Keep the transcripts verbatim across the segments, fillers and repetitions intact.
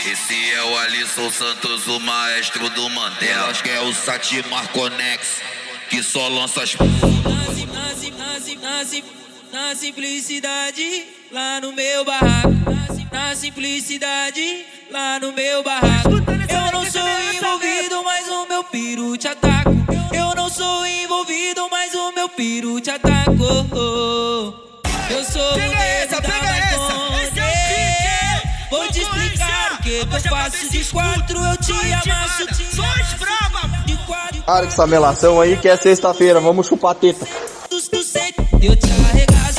Esse é o Alisson Santos, o maestro do Mandela. Acho que é o Sati Marconex, que só lança as p***. Na, na, na, na simplicidade, lá no meu barraco. Na simplicidade, lá no meu barraco. Eu não sou envolvido, mas o meu piru te ataco. Eu não sou envolvido, mas o meu piru te atacou. Eu sou o nego da Marconi. Vou te explicar o que eu faço de quatro, eu te amasso. De quatro. Para com essa melação aí que é sexta-feira, vamos chupar teta. Eu te arregaço.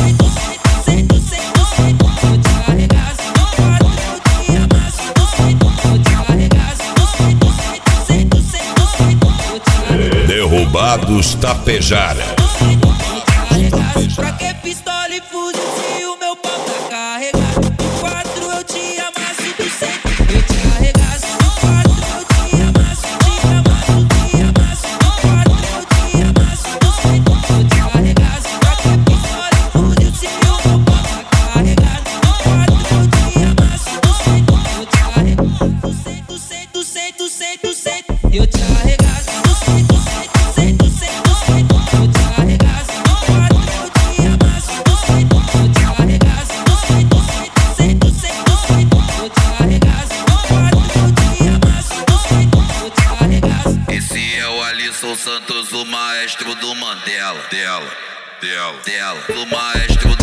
Derrubados Tapejara. Pra que pistola e fuzil se o meu pau tá carregado? Quatro eu te amasso do centro. Eu te arregaço. Quatro eu te amasso. Te amasso, te amasso. Quatro eu te amasso do centro. Eu te arregaço. Pra que pistola e fuzil se o meu pau tá carregado? Quatro eu te amasso do centro. Eu te arregaço. Do centro, do centro, do centro, do centro, do centro. Eu te arregaço. Do centro, do centro, do centro, do centro, do centro. Eu te arregaço. Quatro eu te amasso do centro. Eu te arregaço. Do centro, do centro, do centro, do centro. Eu te arregaço. Quatro eu te amasso do centro. Eu te arregaço. Esse é o Alisson Santos, o maestro do Mandela. Dela, dela, dela. O maestro